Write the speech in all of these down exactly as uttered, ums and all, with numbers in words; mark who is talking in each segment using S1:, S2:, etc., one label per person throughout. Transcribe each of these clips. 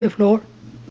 S1: The floor.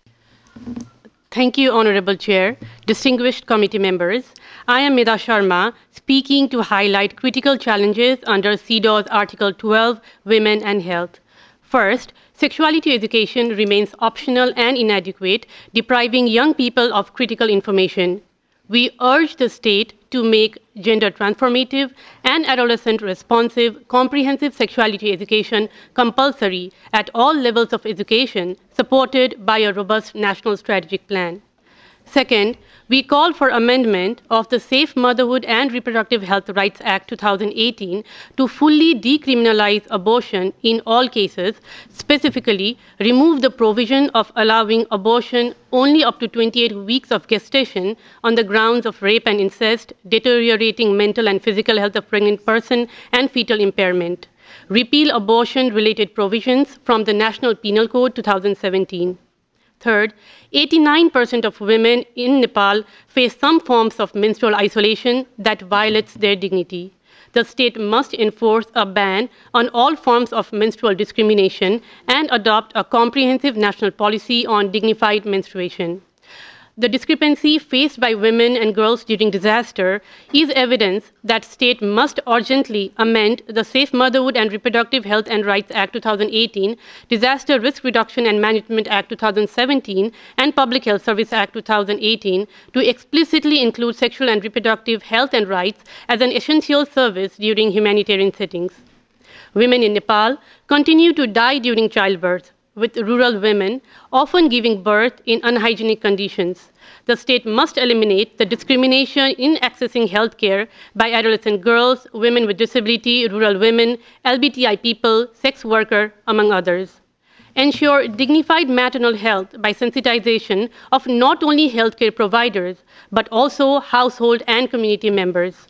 S2: Thank you, Honorable Chair, distinguished committee members. I am Mida Sharma, speaking to highlight critical challenges under C E D Aw's Article twelve, Women and Health. First, sexuality education remains optional and inadequate, depriving young people of critical information. We urge the state to make gender transformative and adolescent responsive comprehensive sexuality education compulsory at all levels of education, supported by a robust national strategic plan. Second, we call for amendment of the Safe Motherhood and Reproductive Health Rights Act two thousand eighteen to fully decriminalize abortion in all cases, specifically remove the provision of allowing abortion only up to twenty-eight weeks of gestation on the grounds of rape and incest, deteriorating mental and physical health of pregnant person, and fetal impairment. Repeal abortion-related provisions from the National Penal Code two thousand seventeen. Third, eighty-nine percent of women in Nepal face some forms of menstrual isolation that violates their dignity. The state must enforce a ban on all forms of menstrual discrimination and adopt a comprehensive national policy on dignified menstruation. The discrepancy faced by women and girls during disaster is evidence that state must urgently amend the Safe Motherhood and Reproductive Health and Rights Act two thousand eighteen, Disaster Risk Reduction and Management Act two thousand seventeen, and Public Health Service Act two thousand eighteen to explicitly include sexual and reproductive health and rights as an essential service during humanitarian settings. Women in Nepal continue to die during childbirth, with rural women often giving birth in unhygienic conditions. The state must eliminate the discrimination in accessing health care by adolescent girls, women with disability, rural women, L G B T I people, sex workers, among others. Ensure dignified maternal health by sensitization of not only healthcare providers, but also household and community members.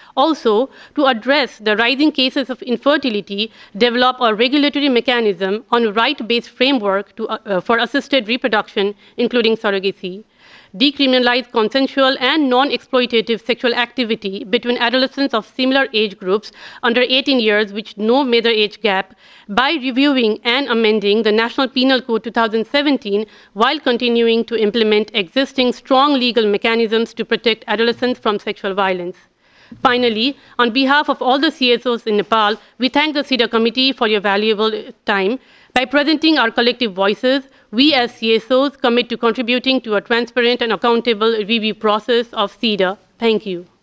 S2: Also, to address the rising cases of infertility, develop a regulatory mechanism on right-based framework to, uh, uh, for assisted reproduction, including surrogacy. Decriminalize consensual and non-exploitative sexual activity between adolescents of similar age groups under eighteen years with no major age gap by reviewing and amending the National Penal Code two thousand seventeen while continuing to implement existing strong legal mechanisms to protect adolescents from sexual violence. Finally, on behalf of all the C S Os in Nepal, we thank the C E D A committee for your valuable time. By presenting our collective voices, we as C S Os commit to contributing to a transparent and accountable review process of C E D A. Thank you.